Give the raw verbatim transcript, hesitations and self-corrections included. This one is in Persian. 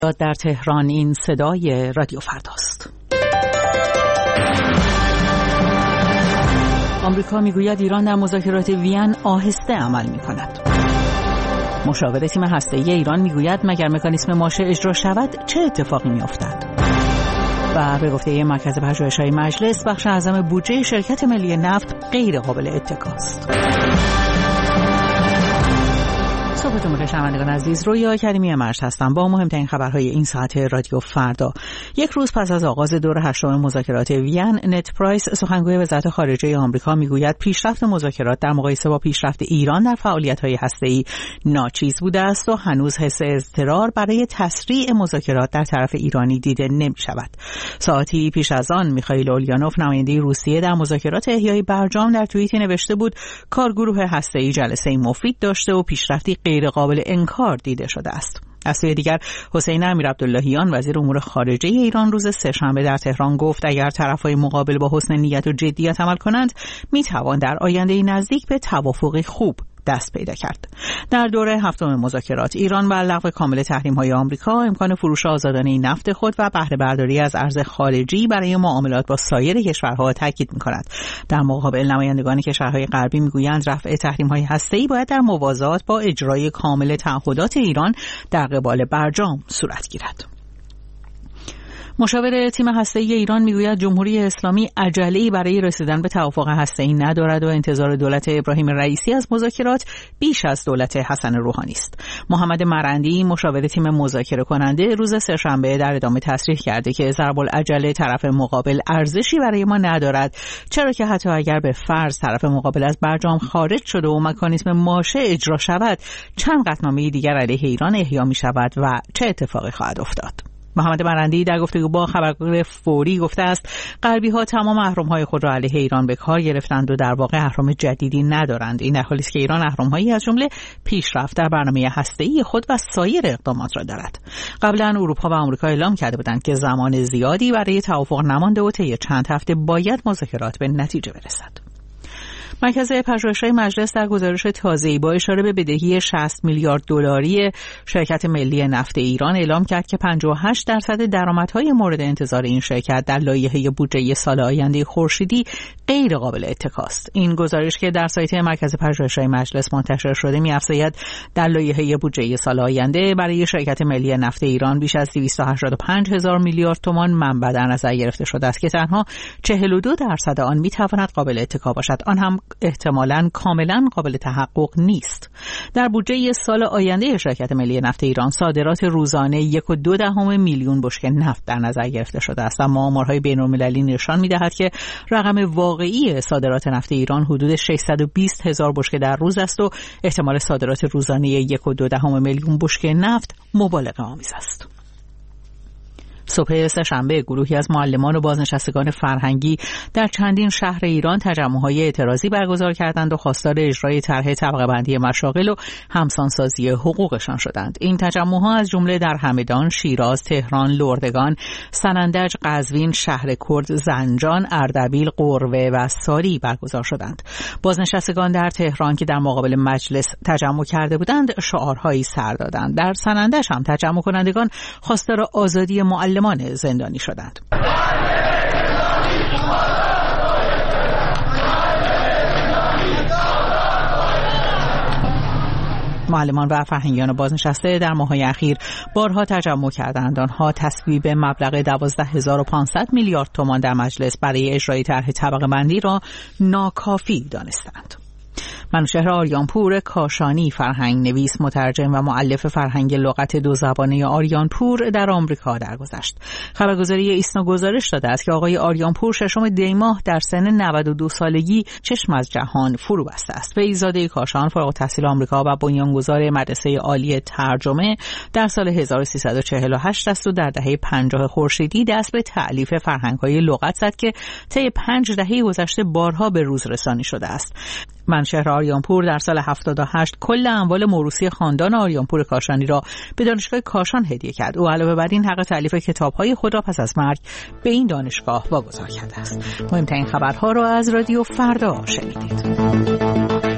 در تهران این صدای رادیو فرداست. آمریکا میگوید ایران در مذاکرات وین آهسته عمل می‌کند. مشاور تیم هسته‌ای ایران میگوید مگر مکانیسم ماشه اجرا شود چه اتفاقی می‌افتد؟ و به گفته مرکز پژوهش‌های مجلس بخش اعظم بودجه شرکت ملی نفت غیر قابل اتکاست. صبحتون بخیر شنوندگان عزیز، رویا کریمی مرج هستم با مهمترین خبرهای این ساعت رادیو فردا. یک روز پس از آغاز دور هشتم مذاکرات وین، نت پرایس سخنگوی وزارت خارجه آمریکا میگوید پیشرفت مذاکرات در مقایسه با پیشرفت ایران در فعالیت‌های هسته‌ای ناچیز بوده است و هنوز حس اضطرار برای تسریع مذاکرات در طرف ایرانی دیده نمی‌شود. ساعتی پیش از آن میخائیل اولیانوف نماینده روسیه در مذاکرات احیای برجام در توییتی نوشته بود کارگروه هسته‌ای جلسه مفید داشته و پیشرفتی غیر قابل انکار دیده شده است. از سوی دیگر حسین امیرعبداللهیان وزیر امور خارجه ایران روز سه‌شنبه در تهران گفت اگر طرف‌های مقابل با حسن نیت و جدیت عمل کنند میتوان در آینده نزدیک به توافقی خوب دست پیدا کرد. در دوره هفتم مذاکرات ایران بر لغو کامل تحریم‌های آمریکا، امکان فروش آزادانه نفت خود و بهره برداری از ارز خارجی برای معاملات با سایر کشورها تاکید می‌کند. در مقابل نمایندگان کشورهای غربی می‌گویند رفع تحریم‌های هسته‌ای باید در موازات با اجرای کامل تعهدات ایران در قبال برجام صورت گیرد. مشاور تیم هسته‌ای ایران میگوید جمهوری اسلامی عجله‌ای برای رسیدن به توافق هسته‌ای ندارد و انتظار دولت ابراهیم رئیسی از مذاکرات بیش از دولت حسن روحانی است. محمد مرندی مشاور تیم مذاکره کننده روز سه‌شنبه در ادامه تصریح کرده که ضرب العجله طرف مقابل ارزشی برای ما ندارد، چرا که حتی اگر به فرض طرف مقابل از برجام خارج شده و مکانیسم ماشه اجرا شود، چند قطعنامه دیگر علیه ایران احیا می شود و چه اتفاقی خواهد افتاد. محمد مرندی در گفتگو با خبرگزاری فوری گفته است غربی‌ها تمام اهرم‌های خود را علیه ایران به کار گرفتند و در واقع اهرم جدیدی ندارند. این در حالی است که ایران اهرم‌هایی از جمله پیشرفت در برنامه هسته‌ای خود و سایر اقدامات را دارد. قبلا اروپا و آمریکا اعلام کرده بودند که زمان زیادی برای توافق نمانده و طی چند هفته باید مذاکرات به نتیجه برسد. مرکز پژوهش‌های مجلس در گزارش تازه‌ای با اشاره به بدهی شصت میلیارد دلاری شرکت ملی نفت ایران اعلام کرد که پنجاه و هشت درصد درآمدهای مورد انتظار این شرکت در لایحه بودجه سال آینده خورشیدی غیر قابل اتکاست. این گزارش که در سایت مرکز پژوهش‌های مجلس منتشر شده می‌افزاید در لایحه بودجه سال آینده برای شرکت ملی نفت ایران بیش از دویست و هشتاد و پنج هزار میلیارد تومان منبع در نظر گرفته شده است که تنها چهل و دو درصد آن می‌تواند قابل اتکا باشد، آن هم احتمالاً کاملاً قابل تحقق نیست. در بودجه سال آینده شرکت ملی نفت ایران صادرات روزانه یک و دو دهم میلیون بشکه نفت در نظر گرفته شده است، اما آمارهای بین‌المللی نشان می‌دهد که رقم واقعی صادرات نفت ایران حدود ششصد و بیست هزار بشکه در روز است و احتمال صادرات روزانه یک و دو دهم میلیون بشکه نفت مبالغه آمیز است. صبح سه‌شنبه گروهی از معلمان و بازنشستگان فرهنگی در چندین شهر ایران تجمع‌های اعتراضی برگزار کردند و خواستار اجرای طرح طبقه بندی مشاغل و همسانسازی حقوقشان شدند. این تجمع‌ها از جمله در همدان، شیراز، تهران، لردگان، سنندج، قزوین، شهر کرد، زنجان، اردبیل، قروه و ساری برگزار شدند. بازنشستگان در تهران که در مقابل مجلس تجمع کرده بودند، شعارهایی سر دادند. در سنندج هم تجمع کنندگان خواستار آزادی معلمان زندانی شدند. معلمان و فرهنگیان بازنشسته در ماه‌های اخیر بارها تجمع کردند. آنها تصویب مبلغ دوازده هزار و پانصد میلیارد تومان در مجلس برای اجرای طرح طبقه بندی را ناکافی دانستند. منوشهر آریانپور کاشانی فرهنگ نویس، مترجم و مؤلف فرهنگ لغت دو زبانه آریانپور در آمریکا درگذشت. خبرگزاری ایسنا گزارش داده است که آقای آریانپور ششم دی ماه در سن نود و دو سالگی چشم از جهان فرو بسته است. وی زاده کاشان، فارغ التحصیل آمریکا و بنیانگذار مدرسه عالی ترجمه در سال هزار و سیصد و چهل و هشت است و در دهه پنجاه خورشیدی دست به تألیف فرهنگ‌های لغت زد که طی پنج دهه گذشته بارها به روز رسانی شده است. منوشهر آریانپور در سال هفتاد و هشت کل اموال موروثی خاندان آریانپور کاشانی را به دانشگاه کاشان هدیه کرد. او علاوه بر این حق تألیف کتاب‌های خود را پس از مرگ به این دانشگاه واگذار کرده است. مهمترین خبرها را از رادیو فردا شنیدید.